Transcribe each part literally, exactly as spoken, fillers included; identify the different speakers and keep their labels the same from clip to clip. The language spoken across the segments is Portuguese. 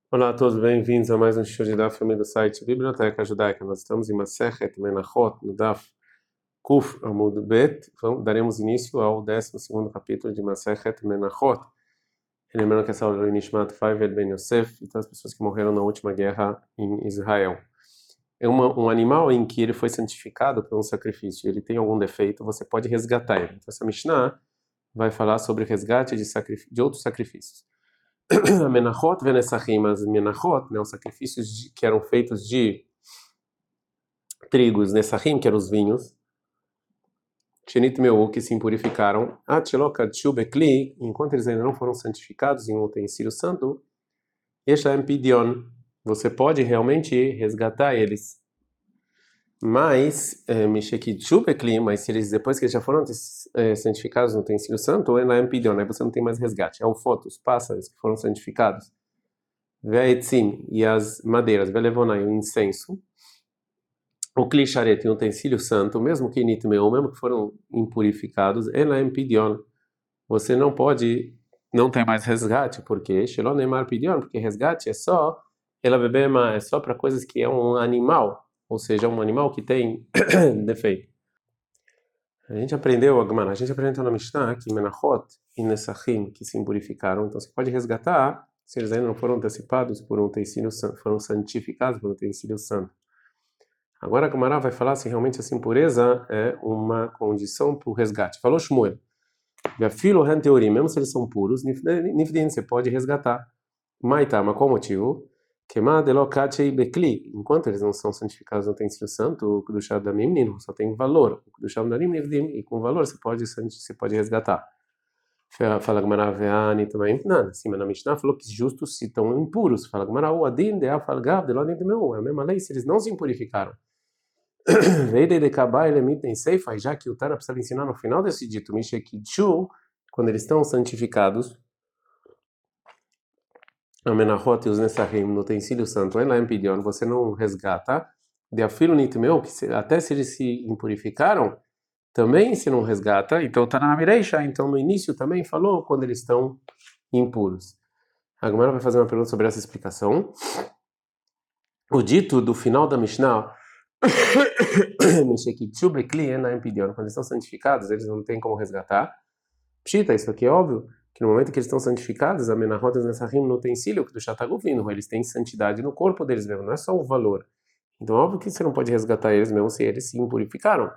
Speaker 1: Olá a todos, bem-vindos a mais um show de Daf do site Biblioteca Judaica. Nós estamos em Masechet Menachot, no Daf Kuf Amud Bet. Então, daremos início ao décimo segundo capítulo de Masechet Menachot. E lembrando que essa aula é Nishmat Faivel Ben Yosef, e todas as pessoas que morreram na última guerra em Israel. É uma, um animal em que ele foi santificado por um sacrifício. Ele tem algum defeito, você pode resgatar ele. Então, essa Mishnah vai falar sobre resgate de, sacrifí- de outros sacrifícios. Menachot venesachim, as menachot, né, os sacrifícios de, que eram feitos de trigos, nesachim, que eram os vinhos, shenit meu, que se impurificaram, atchelokat shubekli, enquanto eles ainda não foram santificados em um utensílio santo, eshaem pidion, você pode realmente resgatar eles. Mas, mishekit shubekli, mas se eles, depois que eles já foram é, santificados no utensílio santo, elaem pidion, aí você não tem mais resgate. É o foto, os pássaros que foram santificados. Ve'etzim, e as madeiras, ve'levonai, o incenso, o klisharet, e o utensílio santo, mesmo que nitmeu, mesmo que foram impurificados, elaem pidion, você não pode, não tem mais resgate, porque shelo neimar pidion, porque resgate é só, ela bebema, é só para coisas que é um animal, ou seja, um animal que tem defeito. A gente aprendeu, Agmar, a gente aprendeu na Mishnah que Menachot e Nesachim, que se impurificaram, então você pode resgatar se eles ainda não foram antecipados por um utensílio santo, foram santificados por um utensílio santo. Agora a Gemara vai falar se realmente essa impureza é uma condição para o resgate. Falou Shmuel, filo teoria, mesmo se eles são puros, nifdin, você pode resgatar. Maitá, mas qual o motivo? Kema delokatei bekli, enquanto eles não são santificados no utensílio santo, o Kedushá da Mimnin só tem valor. O Kedushá da Mimnin, e com valor você pode, você pode resgatar. Fala Gemara veani também, não, acima na Mishnah falou que justos se estão impuros. Fala Gemara, o adin de afalgav de lo adin de meu, é a mesma lei se eles não se impurificaram. Veide de kabai lemitem seifa, já que o Tana precisa ensinar no final desse dito, mishekichu, quando eles estão santificados, a menachot e os nesachim no utensílio santo, ela impediu, você não resgata, de afilo nitmeu, que se, até se eles se impurificaram, também se não resgata, então tá na mireisha, então no início também falou quando eles estão impuros. A Gemara vai fazer uma pergunta sobre essa explicação. O dito do final da Mishnah, quando eles estão santificados, eles não têm como resgatar. Pshita, isso aqui é óbvio, que no momento que eles estão santificados, a menachot e os nesachim no utensílio que do chataguvino, eles têm santidade no corpo deles mesmo, não é só o valor. Então, óbvio que você não pode resgatar eles mesmo se eles se impurificaram.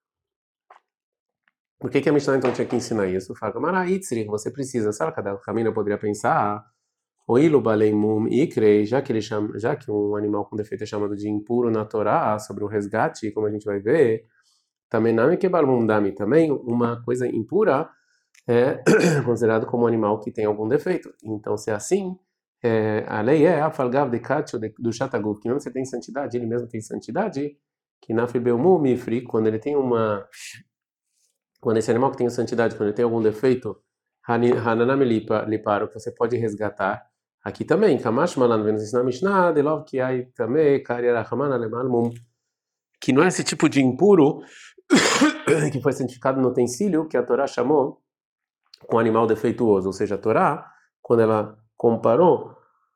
Speaker 1: Por que que a Mishnah então tinha que ensinar isso? Fala, Maraítzri, você precisa, sabe, cada caminho poderia pensar, Oilo baleimum ikre, já que ele chama, já que um animal com defeito é chamado de impuro na Torá, sobre o resgate, como a gente vai ver, também nami que balmum dami, também uma coisa impura é considerado como um animal que tem algum defeito. Então, se é assim, é, a lei é afalgav de katcho do chataguf, que não você tem santidade, ele mesmo tem santidade, que na fibeumu mifri, quando ele tem uma, quando esse animal que tem santidade, quando ele tem algum defeito, hananam liparo, que você pode resgatar. Aqui também, kamash malan vemos na Mishnah, de lov que ai também, kariarachaman alemalmum, que não é esse tipo de impuro que foi santificado no utensílio que a Torá chamou com um animal defeituoso, ou seja, a Torá, quando ela comparou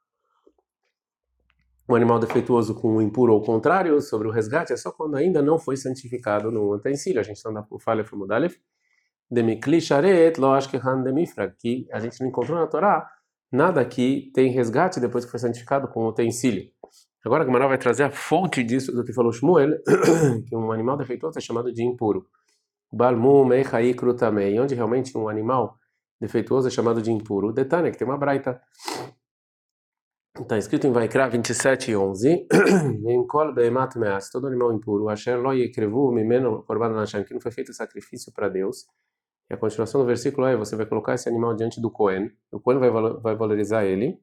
Speaker 1: um animal defeituoso com um impuro ou o contrário, sobre o resgate, é só quando ainda não foi santificado no utensílio. A gente está na falha famudalef, demikli sharet lo ashkehan demifra, que a gente não encontrou na Torá nada que tem resgate depois que foi santificado com o utensílio. Agora a Gemara vai trazer a fonte disso do que falou Shmuel, que um animal defeituoso é chamado de impuro. Balmum meichai krutamei, onde realmente um animal defeituoso é chamado de impuro. Detalhe que tem uma braita. Está escrito em Vaikra vinte e sete e onze. Em kol beemat meas, todo animal impuro, asher lo yekrevu mimeno korban Hashem, que não foi feito sacrifício para Deus. E a continuação do versículo é: você vai colocar esse animal diante do Cohen, o Cohen vai, valo- vai valorizar ele,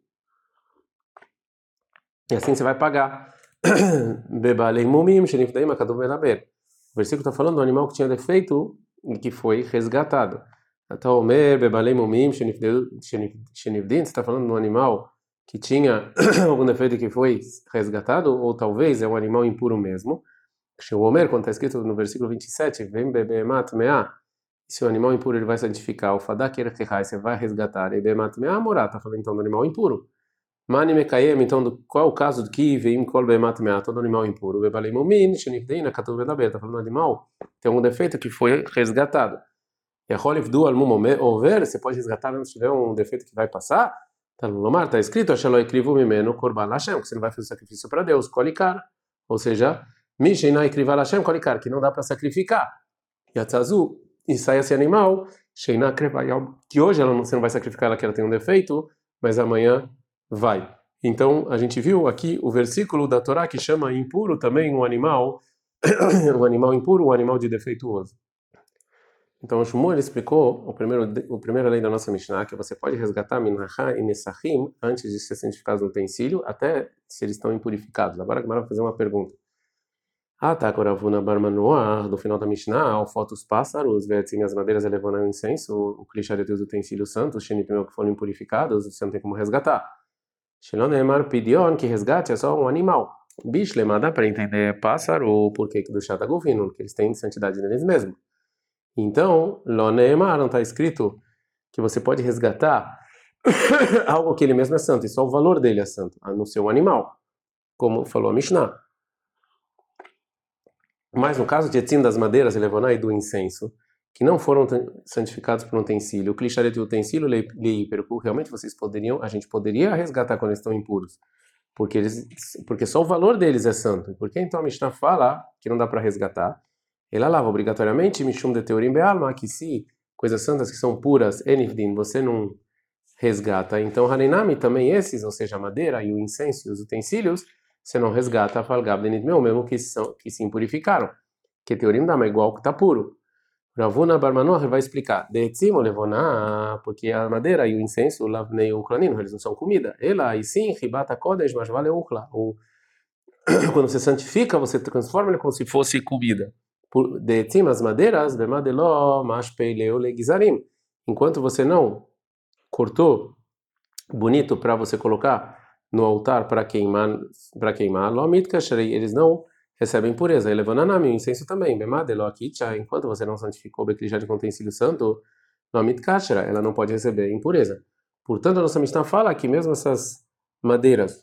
Speaker 1: e assim você vai pagar. Bebalei mumim shenifdaim akadu melaber. O versículo está falando do animal que tinha defeito e que foi resgatado. Então, Omer, Bebalei Mumim, Shenivdin, você está falando de um animal que tinha algum defeito que foi resgatado, ou talvez é um animal impuro mesmo. O Omer, quando está escrito no versículo vinte e sete, Vem bebemat mea, se o animal impuro ele vai santificar, o fadak erkechai, você vai resgatar, e bemat mea morá, está falando então do animal impuro. Mani mekayem, então, do, qual é o caso do que veio kol bemat meat, todo animal impuro? Bebalei mumin, shenifdeina, katuv bedaber, tá falando do animal, tem um defeito que foi resgatado. E a rolivdu al mum over, você pode resgatar antes de tiver um defeito que vai passar? Tá no Lomar, tá escrito, Ashelo ekrivu mimeno korban lashem, que você não vai fazer sacrifício para Deus, kolikar. Ou seja, misheina ekriva lashem kolikar, que não dá para sacrificar. E a tzazu, e sai esse animal, sheina krevayal, que hoje ela não, você não vai sacrificar ela que ela tem um defeito, mas amanhã vai. Então, a gente viu aqui o versículo da Torá que chama impuro também um animal, um animal impuro, um animal de defeituoso. Então, o Shmuel explicou o primeiro, o primeira lei da nossa Mishnah, que você pode resgatar minachá e nesachim antes de ser santificados no utensílio, até se eles estão impurificados. Agora, eu vou fazer uma pergunta. Ah, tá, Koravuna Barmanoah, do final da Mishnah, foto os pássaros, vetem as madeiras elevando o incenso, o clichê dos utensílios santos, shenipimel que foram impurificados, você não tem como resgatar. Shelonemar pidion, que resgate é só um animal. Bishlema dá para entender pássaro, porque do Shatagufino, porque eles têm santidade neles mesmos. Então, Lonemar não está escrito que você pode resgatar algo que ele mesmo é santo, e só o valor dele é santo, a não ser um animal, como falou a Mishnah. Mas no caso de etzim das madeiras, elevonai do incenso, que não foram santificados por um utensílio, o clichê de utensílio, realmente vocês poderiam, a gente poderia resgatar quando eles estão impuros, porque, eles, porque só o valor deles é santo. Por que então a Mishnah fala que não dá para resgatar? Ela lava obrigatoriamente, mishum de teorim be'alma, que se coisas santas que são puras, enifdin, você não resgata. Então, harinami também esses, ou seja, a madeira e o incenso e os utensílios, você não resgata, falgab denitmeu, mesmo que, são, que se impurificaram. Que teorim dá, mas igual que está puro. Ravuna Barmanoah vai explicar. De etzimo levona, porque a madeira e o incenso, lavnei o clanino, eles não são comida. Ela, e sim, ribata kodesh, mas vale ukla. Quando você santifica, você transforma ele como se fosse comida. De etzim, as madeiras, bemadelo, mashpeileu legizarim. Enquanto você não cortou bonito para você colocar no altar para queimar, para queimar, lomit kashrei, eles não recebem pureza. Elevananami, o incenso também, bemadelo akicha, enquanto você não santificou beclijá de utensílio santo, lomit kashra, ela não pode receber impureza. Portanto, a nossa Mishnah fala que mesmo essas madeiras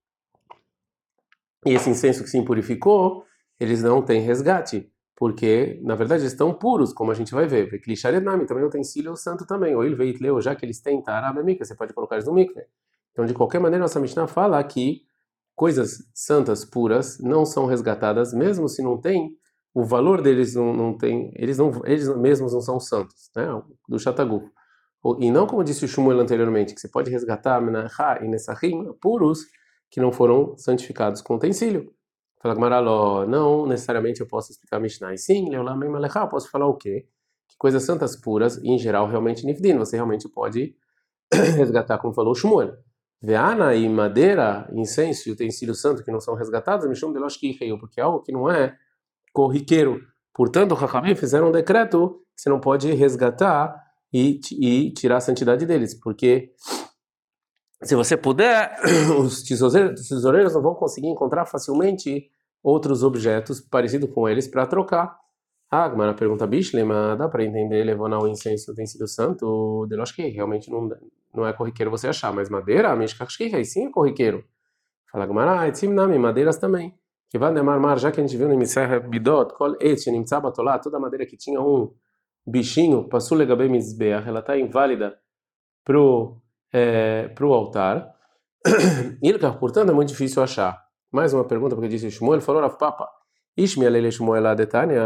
Speaker 1: e esse incenso que se impurificou, eles não têm resgate, porque na verdade eles estão puros, como a gente vai ver. Beclisharenami também utensílio santo também. Ou ele veio leu, já que eles têm tarab mikve, você pode colocar eles no mikve. Então, de qualquer maneira, nossa Mishnah fala que coisas santas puras não são resgatadas, mesmo se não tem o valor deles, não, não tem, eles não, eles mesmos não são santos, né? Do Shataguf. E não como disse o Shmuel anteriormente, que você pode resgatar minachá e nesachim puros que não foram santificados com utensílio. Fala Gmaraló, não necessariamente eu posso explicar Mishnah. E sim, Leolam Melechá, eu posso falar o quê? Que coisas santas puras, em geral, realmente nifdin, você realmente pode resgatar, como falou Shmuel. Veana e madeira, incenso e utensílio santo que não são resgatados, Mishum de Loshkicheu, porque é algo que não é corriqueiro. Portanto, o Hakamim fizeram um decreto que você não pode resgatar e, e tirar a santidade deles, porque se você puder, os tesoureiros, tesoureiros não vão conseguir encontrar facilmente outros objetos parecidos com eles para trocar. Ah, Agmara pergunta, Bishlema, dá para entender levando ao incenso utensílio santo? Eu acho que realmente não, não é corriqueiro você achar, mas madeira, aí sim é corriqueiro. Fala Agmara, etzimnami, madeiras também. Que vai demar mar, já que a gente viu no Mitzah Bidot, kol et nimtza batolá, toda madeira que tinha um bichinho, passou legabe mizbeach, ela está inválida pro é, pro altar. Ilka, portanto, é muito difícil achar. Mais uma pergunta, porque disse Shmuel, falou Rav Papa. Ishmael ele Shmuel adetania.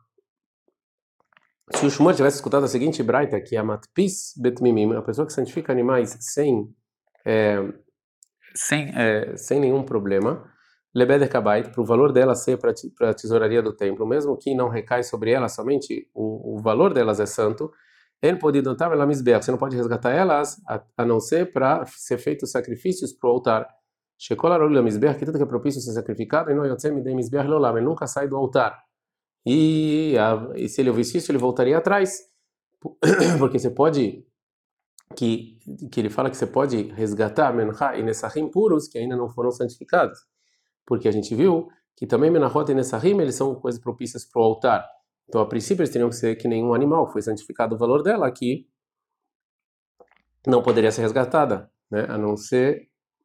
Speaker 1: Se o Shmuel tivesse escutado a seguinte braita, que é a matpis betmimim, a pessoa que santifica animais sem é, sem é, sem nenhum problema, lebeder kabait, para o valor dela ser para a tesouraria do templo, mesmo que não recai sobre ela somente o, o valor delas é santo. Ele pode dotar ela misbeach, você não pode resgatar elas a, a não ser para ser feitos sacrifícios para o altar. Shekol arol misbeach, que tudo que é propício ser sacrificado, e não yotzei midei misbeach lolam, ele nunca sai do altar. E, a, e se ele ouvisse isso, ele voltaria atrás, porque você pode que que ele fala que você pode resgatar menachá e nesachim puros que ainda não foram santificados, porque a gente viu que também menachot e nesachim eles são coisas propícias para o altar. Então, a princípio, eles teriam que ser que nenhum animal, foi santificado o valor dela, que não poderia ser resgatada, né? A não ser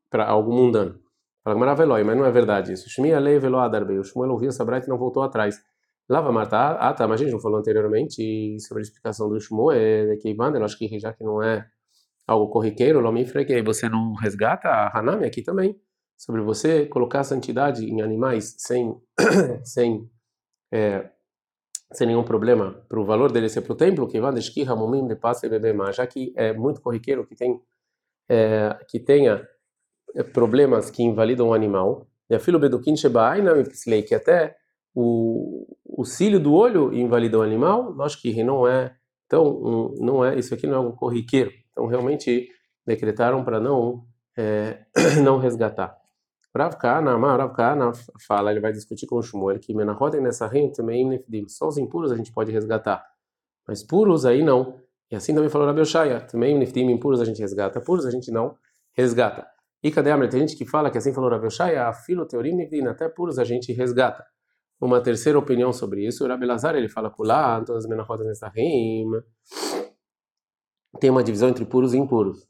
Speaker 1: para algo mundano. Fala Maravelói, mas não é verdade isso. Shmi alei velo adarbei. O Shmuel ouviu essa braita e não voltou atrás. Lava Marta, ah tá, mas a gente não falou anteriormente sobre a explicação do Shmuel, que eu acho que já que não é algo corriqueiro, não me freguei. Você não resgata a Hanami aqui também, sobre você colocar santidade em animais sem, sem, é, sem nenhum problema, para o valor dele ser para o templo, que vai desqui ramumim de passa e beber mais, já que é muito corriqueiro que tem é, que tenha problemas que invalidam o animal. E a filo beduquim shebai não me que até o o cílio do olho invalida o animal. Acho que não é então um, não é isso aqui não é algo corriqueiro. Então realmente decretaram para não é, não resgatar. Rav Kahana, Rav Kahana fala, ele vai discutir com o Shmuel que menahotem nessa renta também nefdim. Só os impuros a gente pode resgatar, mas puros aí não. E assim também falou Rabi Oshaya, também nefdim impuros a gente resgata, puros a gente não resgata. E cadê a mulher? Tem gente que fala que assim falou Rabi Oshaya, a filo teorim nefdim, até puros a gente resgata. Uma terceira opinião sobre isso, o Rabi Lazar ele fala kulá, todas as menahotem nessa rima. Tem uma divisão entre puros e impuros.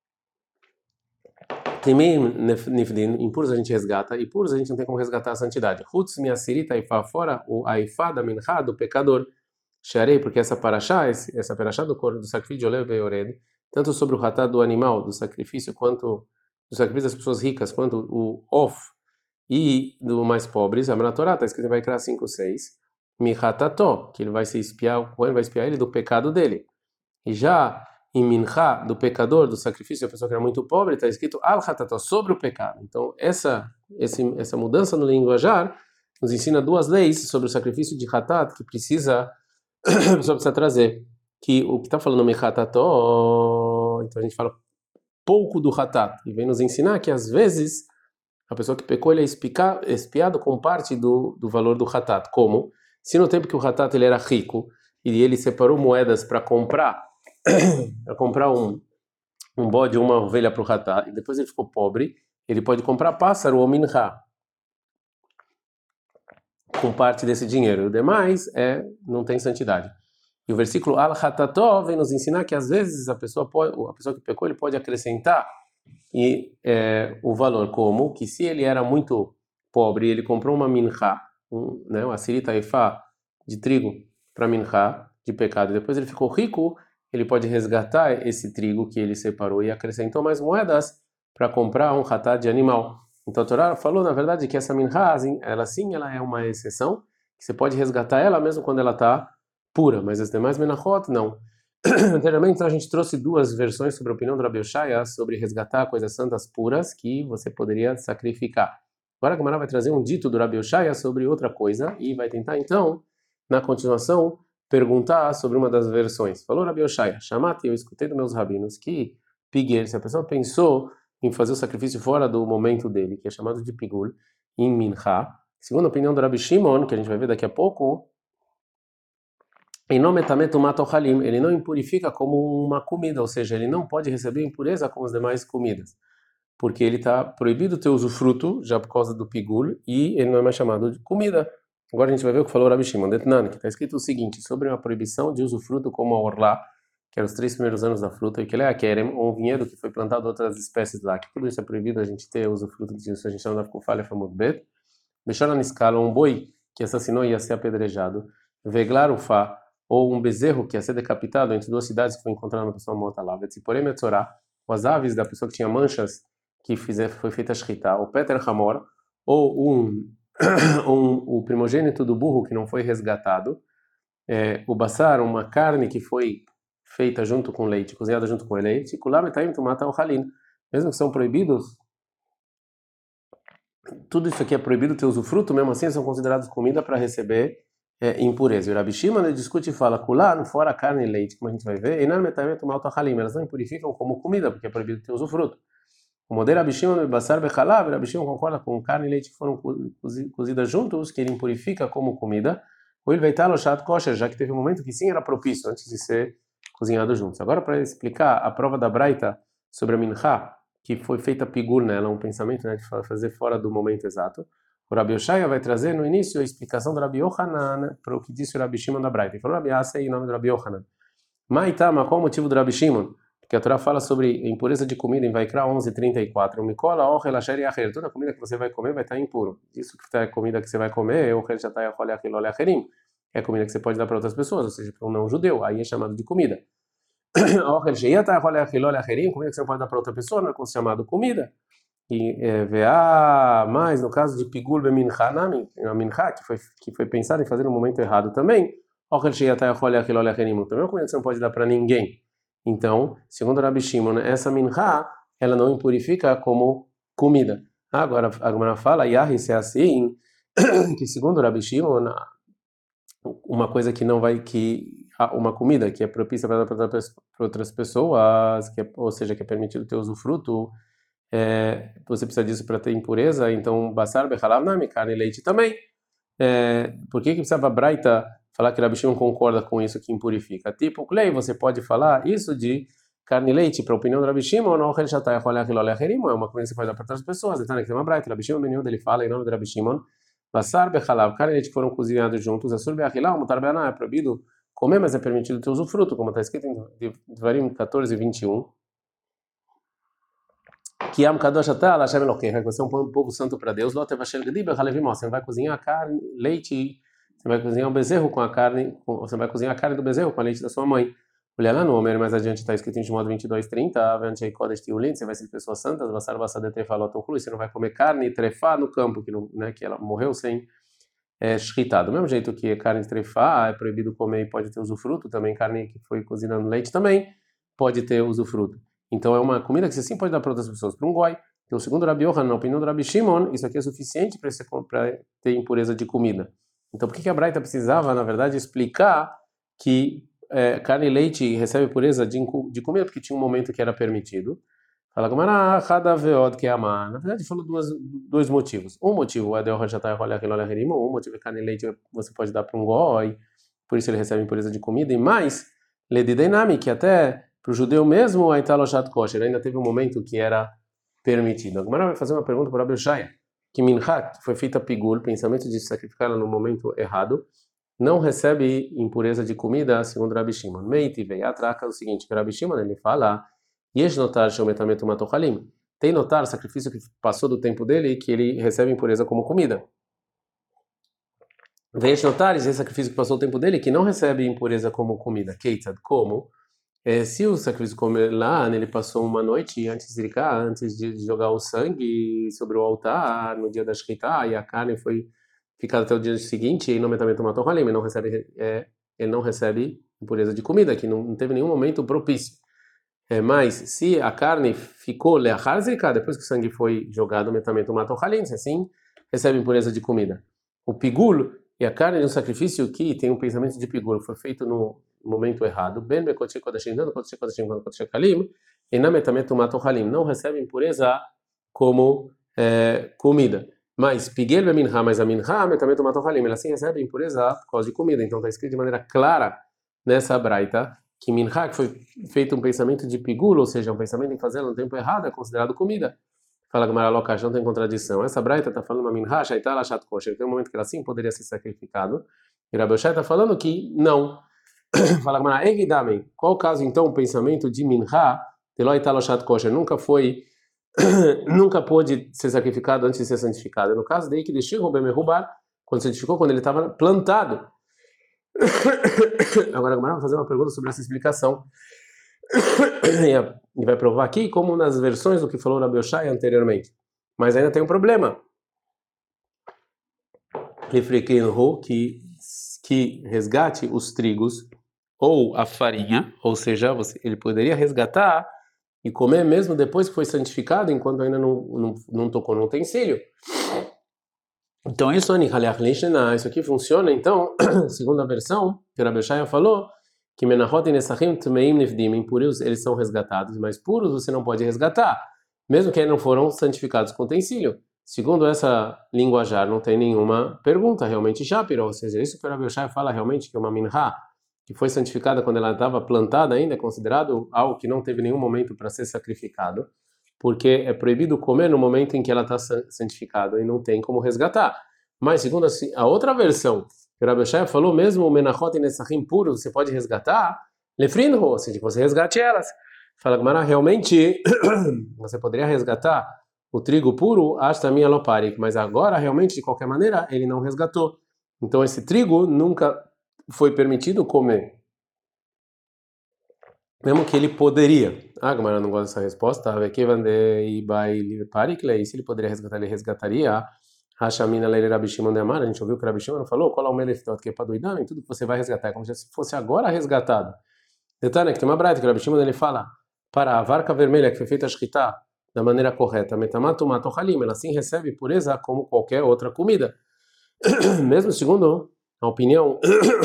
Speaker 1: Também impuros a gente resgata, e puros a gente não tem como resgatar a santidade. Hutz mi asirita aifa, fora o aifa da mincha, do pecador. Sharei, porque essa paraxá, essa paraxá do, do sacrifício de Olev e Ored, tanto sobre o hatá do animal, do sacrifício, quanto do sacrifício das pessoas ricas, quanto o of e do mais pobres, a Torá está escrito em Vaikra cinco, seis, mi hatato, que ele vai se espiar, o Cohen vai espiar ele do pecado dele. E já em Mincha, do pecador, do sacrifício da pessoa que era muito pobre, está escrito al-hatato, sobre o pecado. Então, essa, esse, essa mudança no linguajar nos ensina duas leis sobre o sacrifício de hatat que precisa, a pessoa precisa trazer. Que o que está falando Mihatato, então a gente fala pouco do hatat, e vem nos ensinar que às vezes a pessoa que pecou ele é espica, espiado com parte do, do valor do hatat. Como? Se no tempo que o hatat ele era rico e ele separou moedas para comprar para comprar um, um bode ou uma ovelha para o Hatá, e depois ele ficou pobre, ele pode comprar pássaro ou minha com parte desse dinheiro. O demais é, não tem santidade. E o versículo Al-Hatató vem nos ensinar que às vezes a pessoa, pode, a pessoa que pecou ele pode acrescentar e, é, o valor, como que se ele era muito pobre, ele comprou uma minha, um, né, uma sirita efá de trigo para minha, de pecado, e depois ele ficou rico, ele pode resgatar esse trigo que ele separou e acrescentou mais moedas para comprar um hatá de animal. Então a Torá falou, na verdade, que essa minha, ela sim, ela é uma exceção, que você pode resgatar ela mesmo quando ela está pura, mas as demais menachot, não. Anteriormente, então, a gente trouxe duas versões sobre a opinião do Rabi Oshaya sobre resgatar coisas santas puras que você poderia sacrificar. Agora a Gemara vai trazer um dito do Rabi Oshaya sobre outra coisa e vai tentar, então, na continuação, perguntar sobre uma das versões. Falou Rabi Oshaya, chamate, eu escutei dos meus rabinos que piguer, se a pessoa pensou em fazer o sacrifício fora do momento dele, que é chamado de pigul, em mincha, segundo a opinião do Rabi Shimon, que a gente vai ver daqui a pouco, ele não impurifica como uma comida, ou seja, ele não pode receber impureza como as demais comidas, porque ele está proibido ter usufruto, já por causa do pigul, e ele não é mais chamado de comida. Agora a gente vai ver o que falou o Rabi Shimon Detnan, que está escrito o seguinte, sobre uma proibição de usufruto como a orlá, que eram os três primeiros anos da fruta, e que ele é a kerem, ou um vinhedo que foi plantado outras espécies lá, que tudo isso é proibido a gente ter usufruto disso, a gente não dá com falha famud bet, deixaram na escala um boi que assassinou e ia ser apedrejado, veglar o fá, ou um bezerro que ia ser decapitado entre duas cidades que foi encontrada uma pessoa morta lá, porém metzorá, as aves da pessoa que tinha manchas que fizer, foi feita a shchita, o peter hamor, ou um Um, o primogênito do burro que não foi resgatado, é, o basar, uma carne que foi feita junto com leite, cozinhada junto com leite, mesmo que são proibidos, tudo isso aqui é proibido ter usufruto, mesmo assim são considerados comida para receber é, impureza. E o Rabi Shimon discute e fala, kulan, fora carne e leite, como a gente vai ver, elas não impurificam como comida, porque é proibido ter usufruto. O modelo Rabi Shimon Basar Bechalav, Rabi Shimon concorda com carne e leite que foram cozidas juntos, que ele impurifica como comida, ou ele vai estar no chat kosher, já que teve um momento que sim era propício antes de ser cozinhado juntos. Agora, para explicar a prova da Braita sobre a mincha, que foi feita pigur nela, um pensamento, né, de fazer fora do momento exato, o Rabi Oshaya vai trazer no início a explicação do Rabi Yohanan para o que disse o Rabi Shimon da Braita. Ele falou, Rabi Asa, em nome do Rabi Yohanan. Maitama, qual o motivo do Rabi Shimon? Porque a Torá fala sobre impureza de comida em Vaikra onze, trinta e quatro. Mikola, ochel, asher yacher. Toda comida que você vai comer vai estar impuro. Isso que é a comida que você vai comer, ochel, shatay, achol, yachil, ol, yacherim. É comida que você pode dar para outras pessoas, ou seja, para um não-judeu. Aí é chamado de comida. Ochel, sheyatay, achol, yachil, ol, yacherim. Comida que você pode dar para outra pessoa, não é chamado comida. E é, veá, mas no caso de pigul bemincha, a mincha, que foi, que foi pensado em fazer no momento errado também, ochel, sheyatay, achol, yachil, ol, yacherim. Também é uma comida que você não pode dar para ninguém. Então, segundo Rabi Shimon, essa mincha, ela não impurifica como comida. Agora, a Gemara fala, Yahi, se é assim, que segundo Rabi Shimon, uma coisa que não vai, que uma comida que é propícia para outras pessoas, que é, ou seja, que é permitido ter usufruto, é, você precisa disso para ter impureza, então, basar, bechalav, nami, carne e leite também. É, por que que precisava Braita falar que Rabi Shimon concorda com isso que impurifica? Tipo, Clay, você pode falar isso de carne e leite, para a opinião do Rabi Shimon, não, é uma coisa que você pode dar para outras pessoas. Então, aqui tem uma Braita, Rabi Shimon, menino dele fala, em nome do Rabi Shimon, Basar bechalav, carne e leite foram cozinhados juntos, Asur beachilá, mutar be'aná, é proibido comer, mas é permitido ter usufruto, como está escrito em Devarim quatorze, vinte e um. Que am kadosh atah Hashem Elokeinu, vai ser um povo santo para Deus. Lo tevashel gedi bechalevim, você vai cozinhar carne, leite, você vai cozinhar um bezerro com a carne, você vai cozinhar a carne do bezerro com a leite da sua mãe. Olha lá no Homer, mais adiante está escrito em Shemot vinte e dois, trinta, avante kodesh tiulin, você vai ser pessoas santas, vasar vasar trefalot ochlui, você não vai comer carne e trefá no campo, que não, né, que ela morreu sem é, shritá. Do mesmo jeito que carne de trefá é proibido comer e pode ter usufruto, também carne que foi cozida no leite também pode ter usufruto. Então é uma comida que você sim pode dar para outras pessoas, para um goi. Então, segundo Rabi Yohanan, na opinião do Rabi Shimon, isso aqui é suficiente para ter impureza de comida. Então, por que a Braita precisava, na verdade, explicar que é, carne e leite recebe pureza de, de comida, porque tinha um momento que era permitido? Fala como era cada veod que é amar. Na verdade, falou duas, dois motivos. Um motivo é de um motivo é carne e leite você pode dar para um goi, por isso ele recebe impureza de comida, e mais, ledideinami, que até para o judeu mesmo, a italoshat kosher, ainda teve um momento que era permitido. Agora vai fazer uma pergunta para Rabi Shaya, que mincha, que foi feita pigul, pensamento de sacrificar ela no momento errado, não recebe impureza de comida, segundo Rabi Shimon. Meiti veio atraca o seguinte, que Rabi Shimon ele fala, yesh notar sheumetametu matochalim, tem notar sacrifício que passou do tempo dele e que ele recebe impureza como comida. Veio notar esse sacrifício que passou o tempo dele que não recebe impureza como comida. Keitzad, como? É, se o sacrifício comer lá, ele passou uma noite antes de zricar, antes de jogar o sangue sobre o altar, no dia da shkita, e a carne foi ficada até o dia seguinte, e não metamento matou halim, ele não recebe, é, ele não recebe impureza de comida, que não, não teve nenhum momento propício. É, mas se a carne ficou leachar zricar, depois que o sangue foi jogado, metamento matou halim, assim recebe impureza de comida. O pigul e a carne de um sacrifício que tem um pensamento de pigul, foi feito no momento errado, ben bekodesh kodashim, dando kodesh kodashim quando kodesh kalim, e na metametu matohalim, não recebe impureza como é, comida. Mas pigel beminha, mas a minha metametu matohalim, ela sim recebe impureza por causa de comida. Então está escrito de maneira clara nessa braita que minha, que foi feito um pensamento de pigul, ou seja, um pensamento em fazer no tempo errado, é considerado comida. Fala Gemara Lokash, não tem contradição. Essa braita está falando uma minha, shaitala shat kosher, tem um momento que ela sim poderia ser sacrificado. E Rabi Oshai está falando que não. Fala Gemara, Evidamem, qual o caso então o pensamento de minha, Eloi taloshat kosher, nunca foi, nunca pôde ser sacrificado antes de ser santificado. No caso daí que deixou o bemerubar, quando santificou, quando ele estava plantado. Agora a Gemara vai fazer uma pergunta sobre essa explicação. E vai provar aqui como nas versões do que falou Rabi Oshai anteriormente. Mas ainda tem um problema. Que, que resgate os trigos ou a farinha, ou seja, você, ele poderia resgatar e comer mesmo depois que foi santificado, enquanto ainda não, não, não tocou no utensílio. Então isso, isso aqui funciona, então, segundo a versão que Rabi Oshai falou, que menachot e nesachim tmeim nefdim, impuros eles são resgatados, mas puros você não pode resgatar, mesmo que não foram santificados com utensílio. Segundo essa linguajar, não tem nenhuma pergunta, realmente shapiro, ou seja, isso que o Rabi Oshai fala realmente que uma minha que foi santificada quando ela estava plantada ainda é considerado algo que não teve nenhum momento para ser sacrificado, porque é proibido comer no momento em que ela está santificada e não tem como resgatar. Mas segundo a outra versão, que o Rabi Oshai falou, mesmo o menachot e nesachim puro, você pode resgatar, lefrinho, ou seja, que você resgate elas. Fala, Gamara, realmente você poderia resgatar o trigo puro, hasta minha loparik, mas agora realmente de qualquer maneira ele não resgatou. Então esse trigo nunca foi permitido comer, mesmo que ele poderia. Ah, Gamara não gosta dessa resposta. E se ele poderia resgatar, ele resgataria. Hashamina leile Rabi Shimon de Amar, a gente ouviu que o Rabi Shimon falou, qual é o meleftot, que é para doidar, em tudo que você vai resgatar, é como se fosse agora resgatado. Detalhe, que tem uma braita que o Rabi Shimon ele fala, para a varca vermelha que foi feita a shkita da maneira correta, metamato mato halim, ela sim recebe pureza como qualquer outra comida. Mesmo segundo a opinião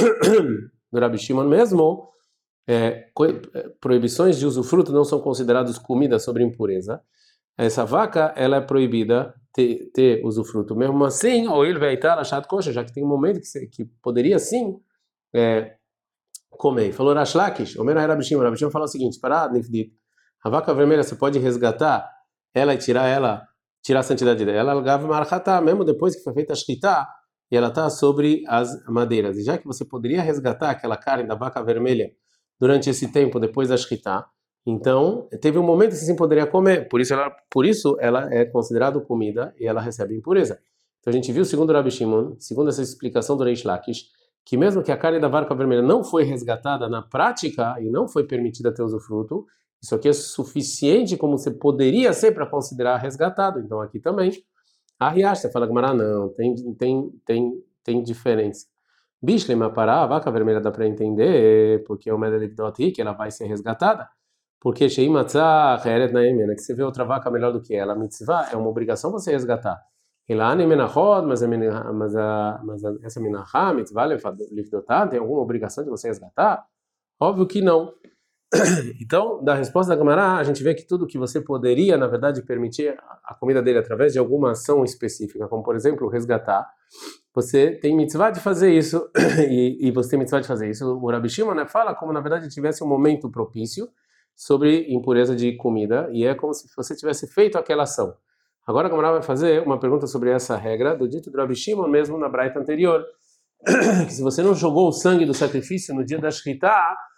Speaker 1: do Rabi Shimon mesmo, é, proibições de usufruto não são consideradas comida sobre impureza. Essa vaca, ela é proibida ter, ter usufruto. Mesmo assim, ou ele vai estar achado coxa, já que tem um momento que, você, que poderia sim é, comer. Falou Rash Lakish, o menor Rabi Shimon, Rabi Shimon falou o seguinte, para Nifdit, a vaca vermelha você pode resgatar ela e tirar ela, tirar a santidade dela, ela gava marchatá, mesmo depois que foi feita a shkita, e ela está sobre as madeiras. E já que você poderia resgatar aquela carne da vaca vermelha durante esse tempo depois da shkita, então teve um momento que você sim poderia comer. Por isso ela, por isso ela é considerada comida e ela recebe impureza. Então a gente viu, segundo Rabi Shimon, segundo essa explicação do Reish Lakish, que mesmo que a carne da vaca vermelha não foi resgatada na prática e não foi permitida ter usufruto, isso aqui é suficiente como você poderia ser para considerar resgatado. Então aqui também. A riacha, você fala que não, tem, tem, tem, tem diferença. Bishlema para a vaca vermelha dá para entender, porque é o Medelivdoti, que ela vai ser resgatada. Porque Sheimatzah, Heret Naemena, que você vê outra vaca melhor do que ela, mitzvah, é uma obrigação você resgatar. Elane Menachod, mas, mas, mas essa Menachá, mitzvah, Livdotá, tem alguma obrigação de você resgatar? Óbvio que não. Então, da resposta da Gamará, a gente vê que tudo que você poderia, na verdade, permitir a comida dele através de alguma ação específica, como, por exemplo, resgatar, você tem mitzvah de fazer isso, e, e você tem mitzvah de fazer isso. O Rabi Shimon, né, fala como, na verdade, tivesse um momento propício sobre impureza de comida, e é como se você tivesse feito aquela ação. Agora a Gamará vai fazer uma pergunta sobre essa regra, do dito do Rabi Shimon mesmo na braita anterior, que se você não jogou o sangue do sacrifício no dia da shkita,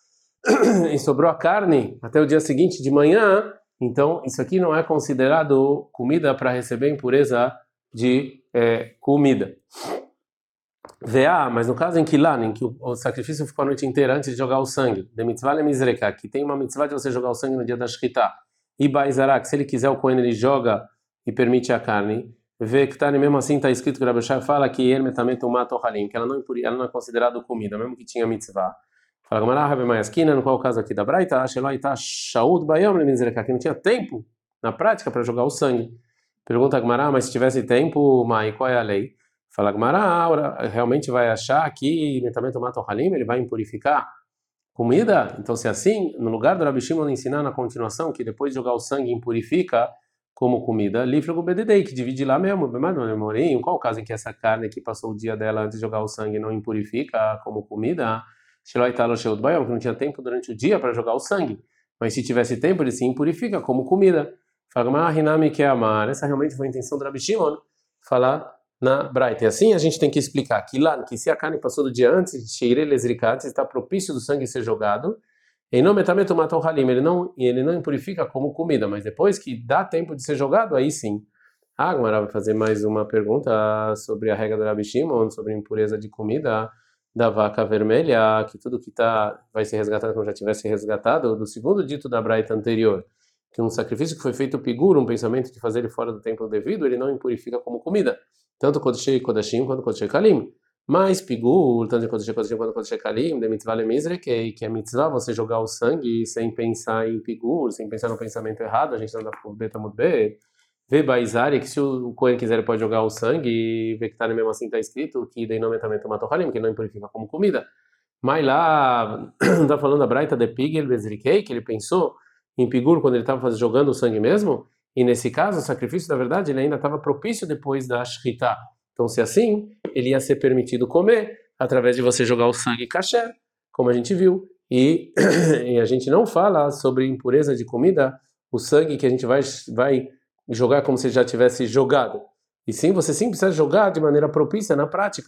Speaker 1: e sobrou a carne até o dia seguinte de manhã, então isso aqui não é considerado comida para receber impureza de é, comida. Veá, mas no caso em que lá, em que o, o sacrifício ficou a noite inteira antes de jogar o sangue, de mitzvah le mizreka, que tem uma mitzvah de você jogar o sangue no dia da shkita, e baizarak, se ele quiser o Kohen ele joga e permite a carne, vê que tá, mesmo assim está escrito que o Rabi Shai fala que ele metamento mato halim, que ela não, ela não é considerada comida, mesmo que tinha mitzvah. Fala, Gamará, Rabi Maiaskina, no qual o caso aqui da Braita, Sheloita Shaud Bayam Lemizreka, que não tinha tempo na prática para jogar o sangue. Pergunta a Gamará, mas se tivesse tempo, Mai, qual é a lei? Fala, Gamará, realmente vai achar que metamento mato halim, ele vai impurificar comida? Então, se é assim, no lugar do Rabi Shimon ensinar na continuação que depois de jogar o sangue impurifica como comida, livre o bededei, que divide lá mesmo, mas não demorei. Qual o caso em que essa carne que passou o dia dela antes de jogar o sangue não impurifica como comida? Que não tinha tempo durante o dia para jogar o sangue, mas se tivesse tempo ele se impurifica como comida. Fala, que é amar. Essa realmente foi a intenção do Rabi Shimon falar na Braita. E assim a gente tem que explicar que lá, que se a carne passou do dia antes, está propício do sangue ser jogado, e não metamento matou halim, ele não ele não impurifica como comida, mas depois que dá tempo de ser jogado, aí sim. A Agmará vai fazer mais uma pergunta sobre a regra do Rabi Shimon, sobre impureza de comida da vaca vermelha, que tudo que tá vai ser resgatado como já tivesse resgatado, do segundo dito da Braita anterior, que um sacrifício que foi feito pigur, um pensamento de fazer ele fora do tempo devido, ele não impurifica como comida, tanto Kodshei Kodashim quanto Kodshei Kalim. Mas pigur, tanto Kodshei Kodashim quanto Kodshei Kalim, de mitzvah le mizreke, que é mitzvah você jogar o sangue sem pensar em pigur, sem pensar no pensamento errado, a gente não dá para ver, tá muito bem. Vê Baizari, que se o Cohen quiser ele pode jogar o sangue e ver que tá mesmo assim, tá escrito que daí não metamento matou halim, que não impurifica como comida. Mas lá, tá falando da Braita de Pigel Bezrikei, que ele pensou em Pigur quando ele estava jogando o sangue mesmo, e nesse caso o sacrifício, na verdade, ele ainda estava propício depois da Shkita. Então, se assim, ele ia ser permitido comer através de você jogar o sangue kasher, como a gente viu. E, e a gente não fala sobre impureza de comida, o sangue que a gente vai, vai jogar como se já tivesse jogado. E sim, você sim precisa jogar de maneira propícia na prática.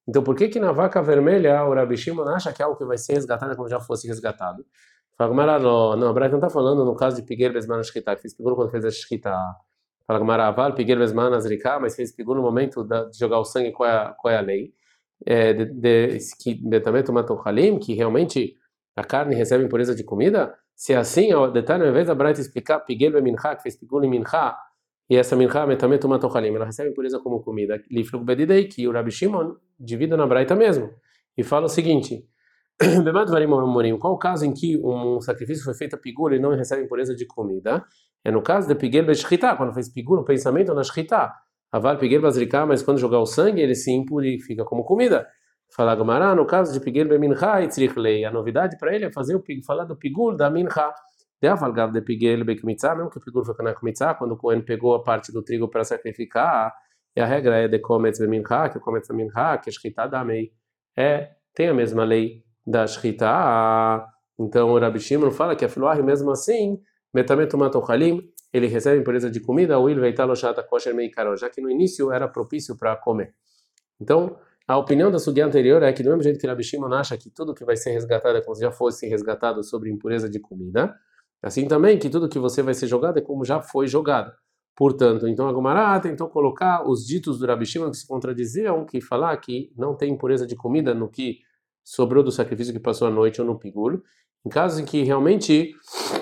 Speaker 1: Então, por que que na vaca vermelha o Rabi Shimon acha que é algo que vai ser resgatado como já fosse resgatado? Fala, Gamara, não, não, a Braita não está falando no caso de Piguel Bezman Shkita, que fez Piguel quando fez a Shkita. Fala, Gamara, Aval, Piguel Bezman Azrika, mas fez Piguel no momento da, de jogar o sangue, qual é a, qual é a lei? É, de, de, que também tomar Halim, que realmente a carne recebe impureza de comida? Se é assim, o detalhe, ao invés da Braita explicar Piguel Bemincha, que fez Piguel em Mincha, e essa mincha também toma tochalim, ela recebe impureza como comida. Lifluk bedidei, que o Rabi Shimon divide na Braita mesmo. E fala o seguinte: Bemat varim morim, qual o caso em que um sacrifício foi feito a pigul e não recebe impureza de comida? É no caso de pigul beshchita, quando fez pigul, o pensamento na shchita. Aval pigul bazrika, mas quando jogar o sangue, ele se impurifica como comida. Fala Gamara, no caso de pigul bemincha, itzrich lei. A novidade para ele é fazer o falar do pigul da mincha. De avalgav de pigul bekmitzah, mesmo que o pigul foi na kmitzah, quando o Cohen pegou a parte do trigo para sacrificar, e a regra é de kometz bemincha, que o kometz bemincha, que é shchita damei, é, tem a mesma lei da shchita. Então o Rabi Shimon fala que a filoah, mesmo assim, metamet umatochalim, ele recebe impureza de comida, ou ele vai estar lochata kosher meikaro, já que no início era propício para comer. Então, a opinião da sugia anterior é que do mesmo jeito que o Rabi Shimon acha que tudo que vai ser resgatado é como se já fosse resgatado sobre impureza de comida, assim também que tudo que você vai ser jogado é como já foi jogado. Portanto, então a Gemara tentou colocar os ditos do Rabi Shimon que se contradiziam, que falar que não tem impureza de comida no que sobrou do sacrifício que passou a noite ou no pigul, em casos em que realmente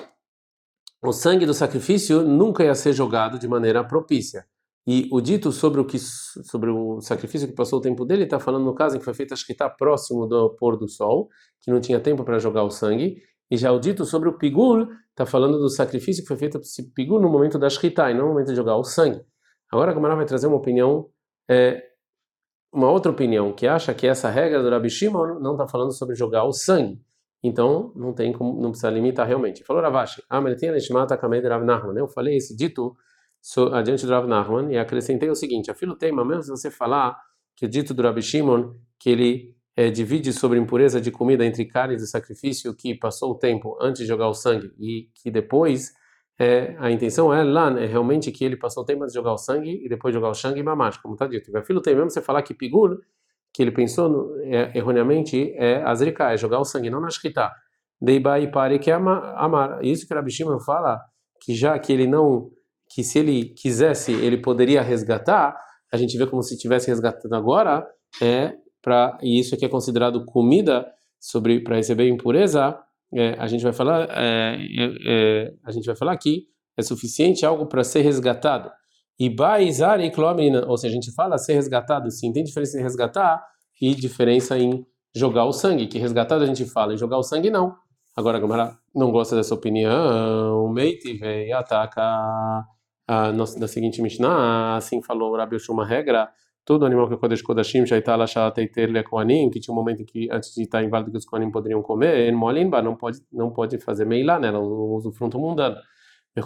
Speaker 1: o sangue do sacrifício nunca ia ser jogado de maneira propícia. E o dito sobre o que sobre o sacrifício que passou o tempo dele está falando no caso em que foi feita a shkita próximo do pôr do sol, que não tinha tempo para jogar o sangue. E já o dito sobre o pigul está falando do sacrifício que foi feito esse pigul no momento da shkita e não no momento de jogar o sangue. Agora a Gemara vai trazer uma opinião, é, uma outra opinião que acha que essa regra do Rabi Shimon não está falando sobre jogar o sangue. Então não tem como, não precisa limitar realmente. Falou Ravashi, ah, mas tinha neshmata kamei de Rav Nachman. Eu falei esse dito so, adiante do Rav Nachman e acrescentei o seguinte: a filo tema, mesmo se você falar que o dito do Rabi Shimon que ele é, divide sobre impureza de comida entre carnes de sacrifício que passou o tempo antes de jogar o sangue e que depois é, a intenção é lá é realmente que ele passou o tempo antes de jogar o sangue e depois jogar o sangue e mamar, como está dito. A filo tem mesmo você falar que pigul que ele pensou no, é, erroneamente é azrika, é jogar o sangue, não na shkita. Deibai pare que amar. Isso que o Rabi Shimon fala que já que ele não, que se ele quisesse ele poderia resgatar, a gente vê como se tivesse resgatado agora, é para e isso aqui é considerado comida sobre para receber impureza, é, a gente vai falar é, é, a gente vai falar que é suficiente algo para ser resgatado. E baizar e clomina, ou seja, a gente fala ser resgatado, sim, tem diferença em resgatar e diferença em jogar o sangue, que resgatado a gente fala, em jogar o sangue não. Agora a Gemara não gosta dessa opinião, o Meiti veio ataca a nossa da seguinte Mishnah, assim falou Rabi Yoshua, uma regra, todo animal que Kodesh Kodashim já está lá ter Kohanim, que tinha um momento em que antes de estar inválido que os Kohanim poderiam comer, Molimba não pode não pode fazer meilá, né, o usufruto mundano. E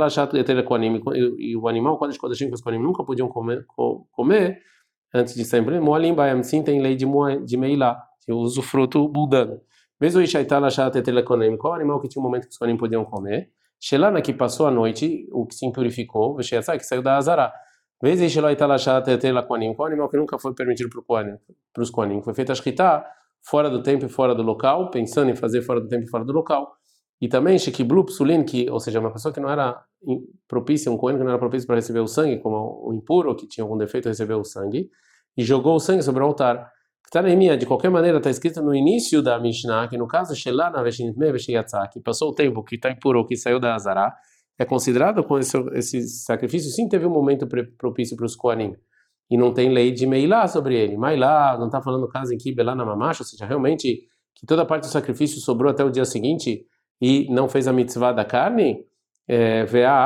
Speaker 1: o animal, quando os os Kohanim nunca podiam comer, comer antes de sempre, Moalim Bayam sim tem lei de, de meilá, de usufruto mundano. Mesmo o Ishaitala Shatetele Kohanim, qual animal que tinha um momento que os Kohanim podiam comer? Shelana que passou a noite, o que se impurificou, Vesheyatzai que saiu da Azará. Vezes Ishaitala Shatetele Kohanim, qual animal que nunca foi permitido para os Kohanim? Foi feita a Shkita fora do tempo e fora do local, pensando em fazer fora do tempo e fora do local. E também Shekiblu Psulin, que, ou seja, uma pessoa que não era propícia, um coelho que não era propício para receber o sangue, como o impuro, que tinha algum defeito, recebeu o sangue, e jogou o sangue sobre o altar. De qualquer maneira, está escrito no início da Mishnah, que no caso, Shelana Veshinitme Veshiyatzah, que passou o tempo, que está impuro, que saiu da Azará, é considerado com esse, esse sacrifício, sim, teve um momento propício para os Kohanim. E não tem lei de Meilá sobre ele. Meilá, não está falando o caso em que Belá na Mamash, ou seja, realmente, que toda parte do sacrifício sobrou até o dia seguinte, e não fez a mitzvah da carne, e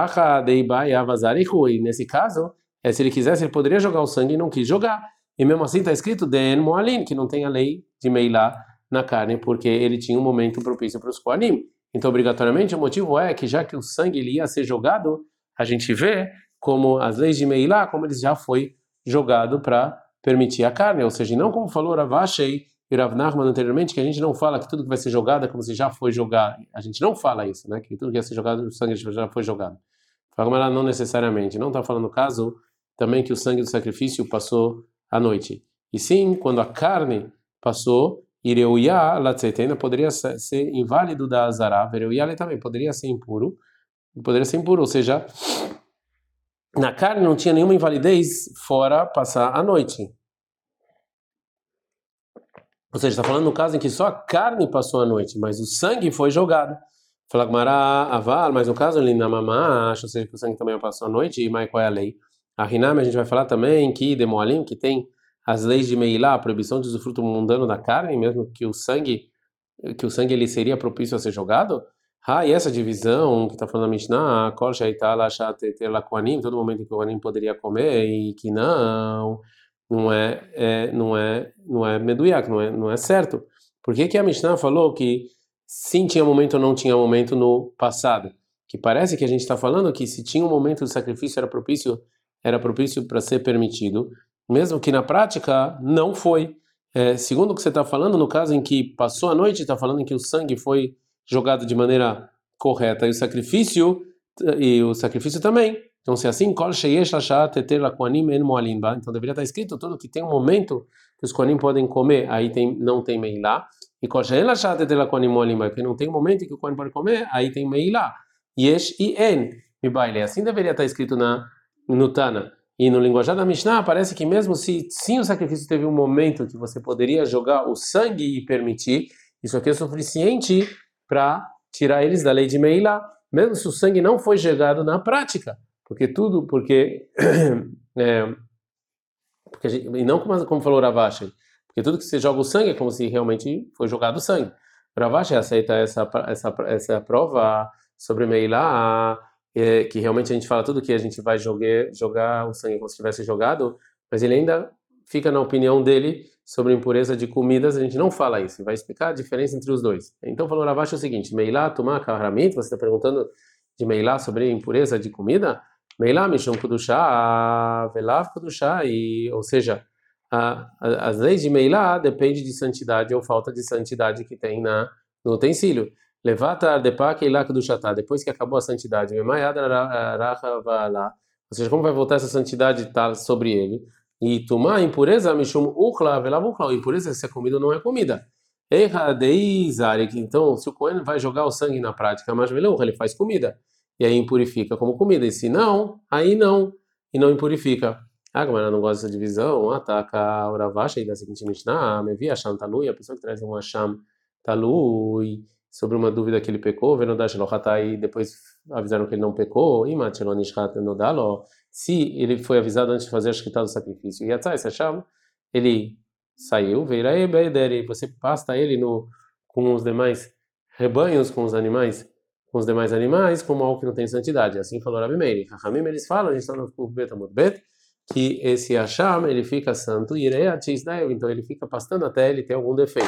Speaker 1: nesse caso, é, se ele quisesse, ele poderia jogar o sangue e não quis jogar. E mesmo assim está escrito Den Moalin, que não tem a lei de Meilá na carne, porque ele tinha um momento propício para os Kohanim. Então, obrigatoriamente, o motivo é que já que o sangue ele ia ser jogado, a gente vê como as leis de Meilá, como ele já foi jogado para permitir a carne. Ou seja, não como falou Ravashei e Rav Nachman anteriormente, que a gente não fala que tudo que vai ser jogado é como se já foi jogado. A gente não fala isso, né? Que tudo que vai ser jogado, o sangue já foi jogado. Fala, não necessariamente. Não está falando o caso também que o sangue do sacrifício passou à noite. E sim, quando a carne passou, ireuia latzetena poderia ser inválido da azará, vereuia também poderia ser impuro, poderia ser impuro, ou seja, na carne não tinha nenhuma invalidez fora passar a noite. Ou seja, está falando no caso em que só a carne passou a noite, mas o sangue foi jogado. Fala Gmará, aval, mas no caso ali na mamá, ou seja, que o sangue também passou a noite, e mais qual é a lei? A Rinam, a gente vai falar também que Demoalim, que tem as leis de Meilá, a proibição de usufruto mundano da carne, mesmo que o sangue, que o sangue ele seria propício a ser jogado. Ah, e essa divisão que está falando a Mishnah, Kol Shaitala Shateter Kohanim, todo momento em que o Kohanim poderia comer e que não, não é, é não é, não é meduiak, não é, não é certo. Por que que a Mishnah falou que sim tinha momento ou não tinha momento no passado? Que parece que a gente está falando que se tinha um momento do sacrifício era propício, era propício para ser permitido, mesmo que na prática não foi. É, segundo o que você está falando, no caso em que passou a noite, está falando em que o sangue foi jogado de maneira correta e o sacrifício e o sacrifício também. Então, se assim, kol sheyesh lashat teter lakohanim en moalim ba, então deveria estar escrito tudo que tem um momento que os kohanim podem comer, aí tem, não tem meilá, e kol sheyesh lashat teter lakohanim moalim ba, porque não tem um momento em que o kohanim pode comer, aí tem meilá. Yesh e en mi baile. Assim deveria estar escrito na no Tana. E no linguajar da Mishnah parece que mesmo se sim o sacrifício teve um momento que você poderia jogar o sangue e permitir, isso aqui é suficiente para tirar eles da lei de Meilá, mesmo se o sangue não foi jogado na prática, porque tudo, porque, é, porque gente, e não como, como falou Ravashi, porque tudo que você joga o sangue é como se realmente foi jogado o sangue. Ravashi aceita essa essa essa prova sobre Meilá, é, que realmente a gente fala tudo que a gente vai jogar jogar o sangue como se tivesse jogado, mas ele ainda fica na opinião dele sobre impureza de comidas, a gente não fala isso, vai explicar a diferença entre os dois. Então falou Ravashi o seguinte, Meilá, Tumá, Kahramit, você está perguntando de Meilá sobre impureza de comida? Meilá, Mishum Kudushá, Velav Kudushá, e, ou seja, a, a, as leis de Meilá dependem de santidade ou falta de santidade que tem na, no utensílio. Levata Depa Keilá Kudushatá, depois que acabou a santidade, Memayadra Racha Valá, ou seja, como vai voltar essa santidade tá sobre ele? E tomar impureza, mishum ukla, velav ukla, impureza se é comida ou não é comida. Eiha deizarik, então, se o Cohen vai jogar o sangue na prática, mas ele faz comida, e aí impurifica como comida, e se não, aí não, e não impurifica. Ah, como ela não gosta dessa divisão, ataca o Ravashi e da seguinte Mishnah, me vi Hasham Talui, a pessoa que traz um Hasham Talui, sobre uma dúvida que ele pecou, vendo da Shelohatai, e depois avisaram que ele não pecou, e Machelonishhat Nodalo, se ele foi avisado antes de fazer a shkita do sacrifício, e atrás, você achava, ele saiu, veio aí, e você pasta ele no, com os demais rebanhos, com os animais, com os demais animais, como algo que não tem santidade. Assim falou Rabi Meir. Hachamim, eles falam, a gente está no Betamut Bet, que esse Hasham, ele fica santo, e então ele fica pastando até ele ter algum defeito.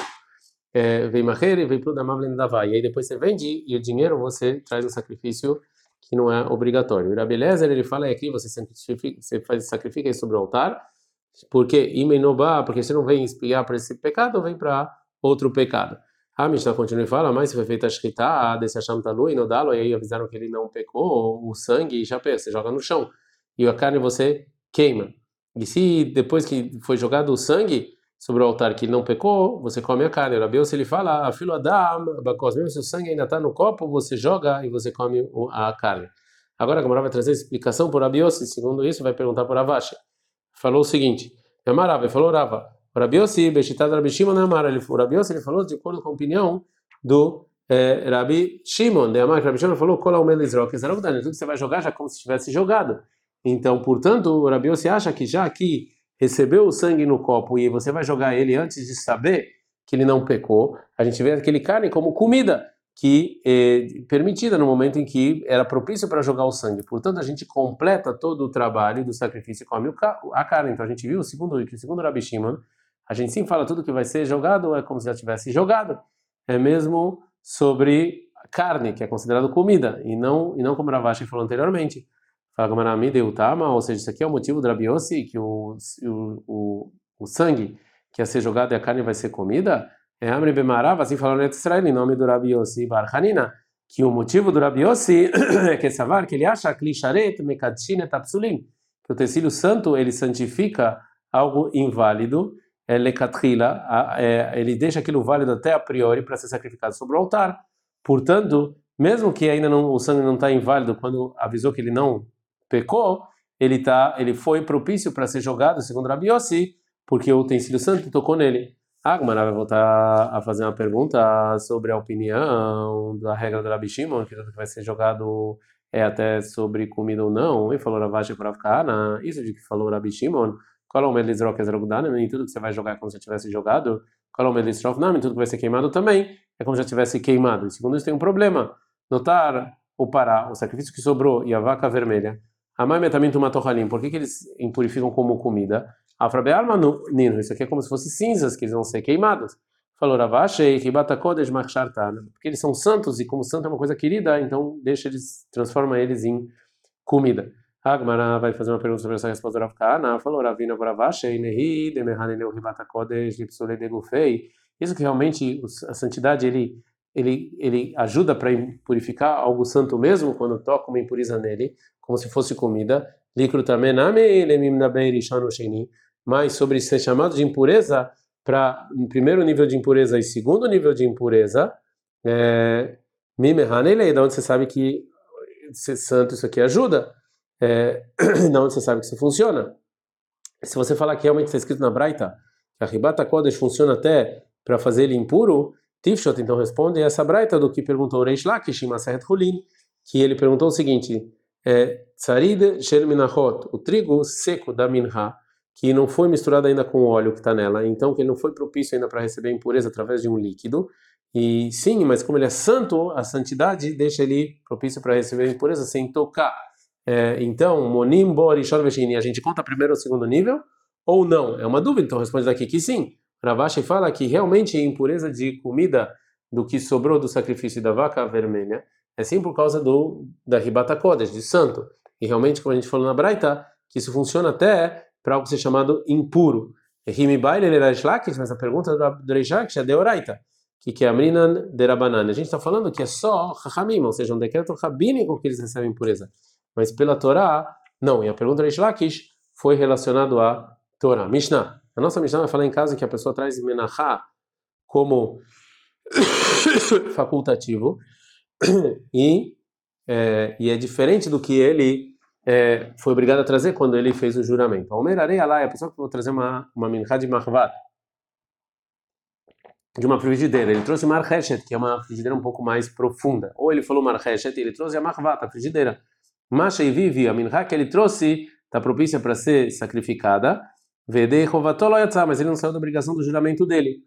Speaker 1: Vem maher e vem pro damavlen davai. E aí depois você vende e o dinheiro você traz um sacrifício que não é obrigatório. O Rabi Eliezer, ele fala aqui, você sacrifica, você faz sacrifica isso sobre o altar, porque imenoba, porque você não vem espiar para esse pecado, ou vem para outro pecado. A Mishnah continua e fala, mas se foi feita a shkita desse Hasham Talui, nodalo, e aí avisaram que ele não pecou, o sangue já pensa, você joga no chão, e a carne você queima. E se depois que foi jogado o sangue sobre o altar que ele não pecou, você come a carne. O Rabi Yossi, ele fala, afilo adam, bakos, mesmo se o sangue ainda está no copo, você joga e você come a carne. Agora a Gemara vai trazer explicação por Rabi Yossi, segundo isso vai perguntar por Ravashi. Falou o seguinte, Amarava, falou Rava, o Rabi Yossi, Beshitad Rabi Shimon, Amara, o Rabi Yossi, ele falou de acordo com a opinião do eh, Rabi Shimon, de Amar, Rabi Shimon falou, Kola Umel Israel, que tudo que você vai jogar já como se tivesse jogado. Então, portanto, o Rabi Yossi acha que já que recebeu o sangue no copo e você vai jogar ele antes de saber que ele não pecou, a gente vê aquele carne como comida que é permitida no momento em que era propício para jogar o sangue. Portanto, a gente completa todo o trabalho do sacrifício e come a carne. Então, a gente viu, segundo o segundo Rabi Shimon, a gente sim fala tudo que vai ser jogado, é como se já tivesse jogado. É mesmo sobre carne, que é considerado comida, e não, e não como Ravashi falou anteriormente. Ou seja, isso aqui é o motivo do Rabi Yossi, que o, o, o, o sangue que ia ser jogado e a carne vai ser comida. É Amri Bemarav, assim falando em Israel, em nome do Rabi Yossi Bar Hanina, que o motivo do Rabi Yossi é que savar que ele acha que o utensílio santo ele santifica algo inválido, é lekatrila, ele deixa aquilo válido até a priori para ser sacrificado sobre o altar. Portanto, mesmo que ainda não, o sangue não está inválido quando avisou que ele não pecou, ele tá, ele foi propício para ser jogado, segundo Rabi Yossi, porque o utensílio santo tocou nele. A Agmará vai voltar a fazer uma pergunta sobre a opinião da regra do Rabi Shimon, que tudo que vai ser jogado é até sobre comida ou não. E falou Ravashi para ficar na isso de que falou Rabi Shimon. Qual é o medo de Israel que é em tudo que você vai jogar é como se já tivesse jogado? Qual é o medo de Israel? Não, em tudo que vai ser queimado também é como se já tivesse queimado. E segundo isso tem um problema. Notar ou parar o sacrifício que sobrou e a vaca vermelha. Amai metamento matohalim. Por que que eles impurificam como comida? Afrabe alma nino. Isso aqui é como se fossem cinzas que eles vão ser queimados. Falou Ravashi que bata kodesh machshartan. Porque eles são santos e como santo é uma coisa querida, então deixa eles transforma eles em comida. Agmará vai fazer uma pergunta sobre essa resposta do Rav Kahana. Falou Ravina Voravashi nehi demehaneneu ribata kodesh lipsule degufei. Isso que realmente a santidade ele ele ele ajuda para purificar algo santo mesmo quando toca uma impureza nele, como se fosse comida. Likru também name lemim nabei rishon sheni. Mas sobre ser chamado de impureza para primeiro nível de impureza e segundo nível de impureza, é, mimehanele, da onde você sabe que ser santo isso aqui ajuda. É, da onde você sabe que isso funciona? Se você falar que realmente está escrito na Braita que a Ribata Kodesh funciona até para fazer ele impuro, Tifshot então responde essa Braita do que perguntou Reish Lakish em Maseret Hulin, que ele perguntou o seguinte: é, Tsarid Shel Minachot, o trigo seco da Minha, que não foi misturado ainda com o óleo que está nela, então que ele não foi propício ainda para receber impureza através de um líquido. E sim, mas como ele é santo, a santidade deixa ele propício para receber impureza sem tocar. É, então, Monim Borishon Veshini, a gente conta primeiro ou segundo nível? Ou não? É uma dúvida, então responde daqui que sim. Ravashi fala que realmente a impureza de comida do que sobrou do sacrifício da vaca vermelha é sim por causa do da Ribata Kodesh, de santo. E realmente, como a gente falou na Braita, que isso funciona até para algo ser chamado impuro. Rimi Baile Reish Lakish, mas a pergunta do Reish Lakish é de Oraita, que que é Amrinan de Rabanan. A gente está falando que é só Chachamim, ou seja, um decreto rabínico que eles recebem impureza. Mas pela Torá, não. E a pergunta do Reish Lakish foi relacionado à Torá. Mishnah. A nossa Mishnah vai falar em caso que a pessoa traz Menachá como facultativo e é, e é diferente do que ele é, foi obrigado a trazer quando ele fez o juramento. A Omer Arei Alai, a pessoa que vou trazer uma, uma Minchá de Mahvat, de uma frigideira. Ele trouxe Mar Heshet, que é uma frigideira um pouco mais profunda. Ou ele falou Mar Heshet e ele trouxe a Mahvat, a frigideira. Masha e Vivi, a Minchá que ele trouxe, está propícia para ser sacrificada. Vedei Rovatolo Yatzá, mas ele não saiu da obrigação do juramento dele.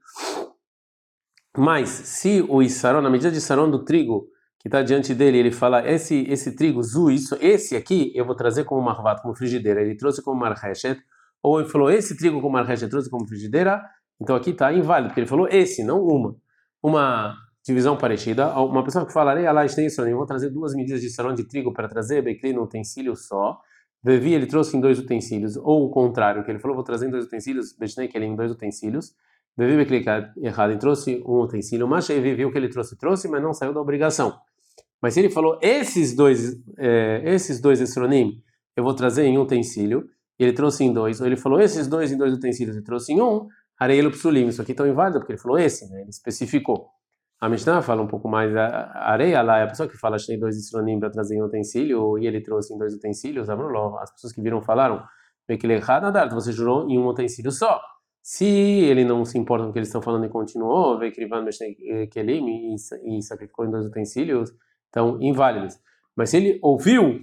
Speaker 1: Mas, se o Issaron, na medida de Issaron do trigo, que está diante dele, ele fala, esse esse trigo, zu, isso, esse aqui, eu vou trazer como marvat, como frigideira. Ele trouxe como marheshet, ou ele falou, esse trigo como marheshet, trouxe como frigideira, então aqui está inválido, porque ele falou esse, não uma. Uma divisão parecida, uma pessoa que fala, Allah, eu vou trazer duas medidas de Issaron de trigo para trazer, becli no utensílio só. Vevi, ele trouxe em dois utensílios, ou o contrário, que ele falou, vou trazer em dois utensílios, bechnei que ele em dois utensílios. Vevi, becli errado, ele trouxe um utensílio, mas ele viu que ele trouxe, trouxe, mas não saiu da obrigação. Mas se ele falou esses dois, é, esses dois esronim, eu vou trazer em um utensílio, e ele trouxe em dois, ou ele falou esses dois em dois utensílios e trouxe em um, areilo psulim, isso aqui tão inválido, porque ele falou esse, né? Ele especificou. A Mishnah fala um pouco mais, a areia lá é a pessoa que fala que tem dois esronim para trazer em um utensílio, e ele trouxe em dois utensílios, as pessoas que viram falaram, que ele errado, você jurou em um utensílio só. Se ele não se importa com o que eles estão falando e continuou, veio que ele e sacrificou em dois utensílios, então inválidos. Mas se ele ouviu,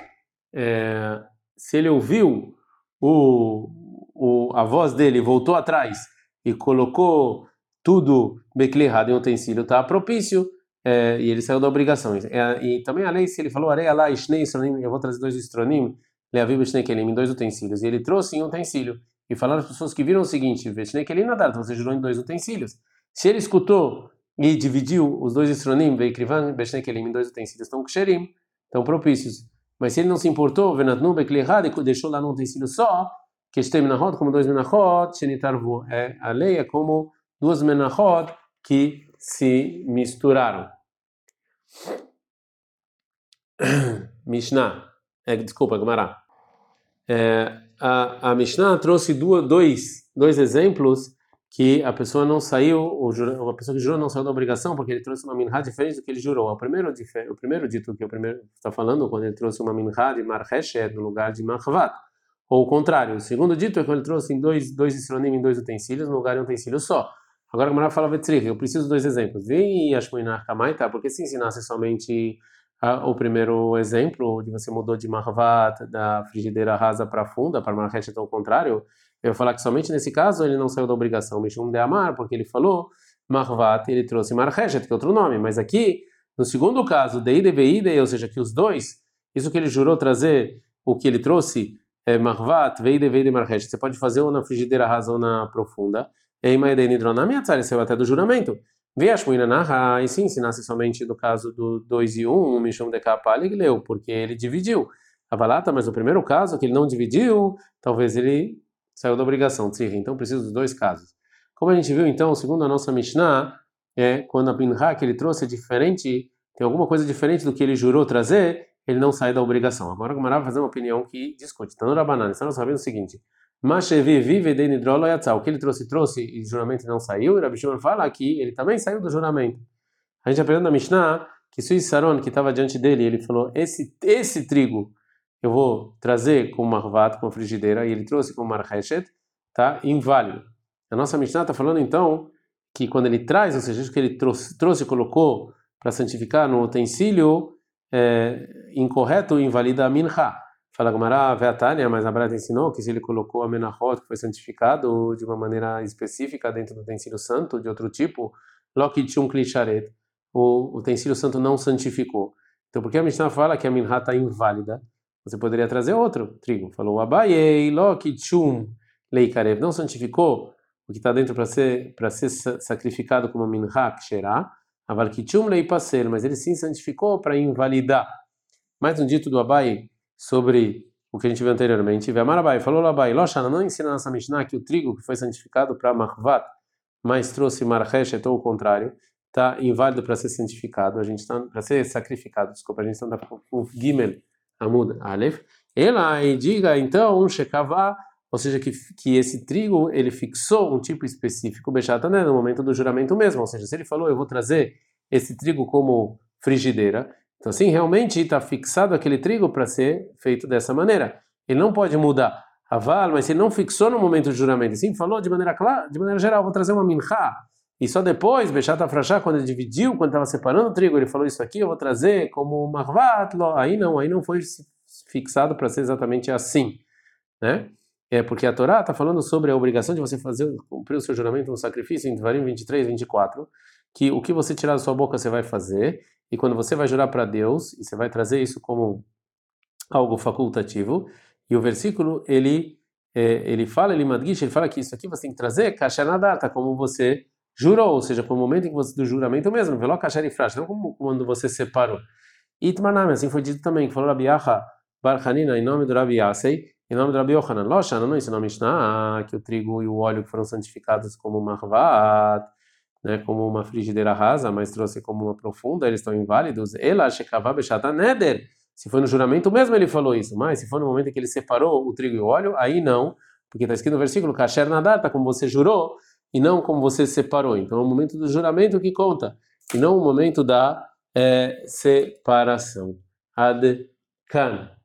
Speaker 1: é, se ele ouviu o, o, a voz dele, voltou atrás e colocou tudo bekli errado em utensílio, tá propício, é, e ele saiu da obrigação. É, e também a lei, se ele falou, arei alá, ishnei estronim, eu vou trazer dois estronim, leavi beshnei kelim, em dois utensílios, e ele trouxe em um utensílio. E falaram as pessoas que viram o seguinte, beshnei kelim nadar, você jurou em dois utensílios. Se ele escutou e dividiu os dois estronim, veikrivan, beshnei kelim, em dois utensílios, estão ksherim, estão propícios. Mas se ele não se importou, venatnu bekli errado, e deixou lá num utensílio só, que estem menachot, como dois menachot, shenitarvu, é, a lei é como duas menachot que se misturaram. Mishnah, é, desculpa, Gemara. É, a, a Mishnah trouxe duas, dois, dois exemplos que a pessoa não saiu, a pessoa que jurou não saiu da obrigação porque ele trouxe uma minhá diferente do que ele jurou. O primeiro, o primeiro dito que o primeiro está falando quando ele trouxe uma minhá de marcheshet no lugar de marchvat, ou o contrário. O segundo dito é quando ele trouxe em dois dois isronim em dois utensílios no lugar de um utensílio só. Agora a Gemara fala vetzrich, eu preciso de dois exemplos. E ashmoinach kamaita, porque se ensinasse somente ah, o primeiro exemplo de você mudou de marvat da frigideira rasa para funda para marcheshet ou o contrário, eu vou falar que somente nesse caso ele não saiu da obrigação, Mishum de Amar, porque ele falou Marvat, ele trouxe Marcheshet, que é outro nome, mas aqui, no segundo caso, Deide Veide, ou seja, que os dois, isso que ele jurou trazer, o que ele trouxe, é Marvat, Veide Veide Marcheshet, você pode fazer ou na frigideira rasa ou na profunda, e Maedei Nidronami Atzar, saiu até do juramento. Veashmuina Naha, e se ensinasse somente do caso do dois e um, Mishum de Kapali, leu, porque ele dividiu. A Valata, mas no primeiro caso, que ele não dividiu, talvez ele saiu da obrigação, tzir. Então precisa dos dois casos. Como a gente viu, então, segundo a nossa Mishnah, é quando a minhá que ele trouxe é diferente, tem alguma coisa diferente do que ele jurou trazer, ele não sai da obrigação. Agora o Gemara vai fazer uma opinião que discute. Então, no Rabanan, estamos sabendo o seguinte: Mashevi vive de nidrolo yatzal. O que ele trouxe, trouxe e o juramento não saiu. E Rabi Shimon fala que ele também saiu do juramento. A gente aprendeu na Mishnah que se o Isaron que estava diante dele, ele falou: esse, esse trigo eu vou trazer com marvat, com frigideira, e ele trouxe com marcheshet, tá? Inválido. A nossa Mishnah está falando então que quando ele traz, ou seja, isso que ele trouxe, trouxe e colocou para santificar no utensílio é, incorreto, invalida a minha. Fala Gamara, Veatania, mas a Brata ensinou que se ele colocou a menachot, que foi santificado de uma maneira específica dentro do utensílio santo, de outro tipo, lokichum klisharet, o utensílio santo não santificou. Então, por que a Mishnah fala que a minha está inválida? Você poderia trazer outro trigo. Falou, Abayei, Lokichum, Leikarev, não santificou o que está dentro para ser para ser sacrificado como minhá, ksherá, Avalkichum Leipaser, mas ele sim santificou para invalidar. Mais um dito do Abai sobre o que a gente viu anteriormente. Vemar Abai, falou Abai, Loshana, não ensina nessa Mishnah que o trigo que foi santificado para marvat, mas trouxe marcheshet ou o contrário, está inválido para ser santificado, a gente está para ser sacrificado, desculpa, a gente está com o Gimel Amud Aleph, ela e diga então, shekavá, ou seja, que, que esse trigo ele fixou um tipo específico, bechata, né, no momento do juramento mesmo, ou seja, se ele falou, eu vou trazer esse trigo como frigideira, então sim, realmente está fixado aquele trigo para ser feito dessa maneira, ele não pode mudar, aval, mas ele não fixou no momento do juramento, sim, falou de maneira clara, de maneira geral, vou trazer uma minchá, e só depois, Bechata Frashá, quando ele dividiu, quando estava separando o trigo, ele falou isso aqui, eu vou trazer como marvat, aí não, aí não foi fixado para ser exatamente assim, né? É porque a Torá está falando sobre a obrigação de você fazer, cumprir o seu juramento no sacrifício, em Devarim vinte e três, vinte e quatro, que o que você tirar da sua boca você vai fazer, e quando você vai jurar para Deus, e você vai trazer isso como algo facultativo, e o versículo, ele, é, ele fala, ele madgish, ele fala que isso aqui você tem que trazer, kasher nadata, como você jurou, ou seja, para o momento em que você, do juramento mesmo, veló kasher e frash, não como quando você separou. Itmanam, assim foi dito também, que falou Rabi Yaha bar Hanina, em nome do Rabi Yasei, em nome do Rabi Yochanan, Loshana, não ensinou a Mishnah, que o trigo e o óleo foram santificados como marvat, né, como uma frigideira rasa, mas trouxe como uma profunda, eles estão inválidos. Ela shekavá bechata neder. Se foi no juramento mesmo ele falou isso, mas se for no momento em que ele separou o trigo e o óleo, aí não, porque está escrito no versículo, kasher nadata, como você jurou, e não como você separou. Então é o momento do juramento que conta, e não o momento da é, separação. Ad kan.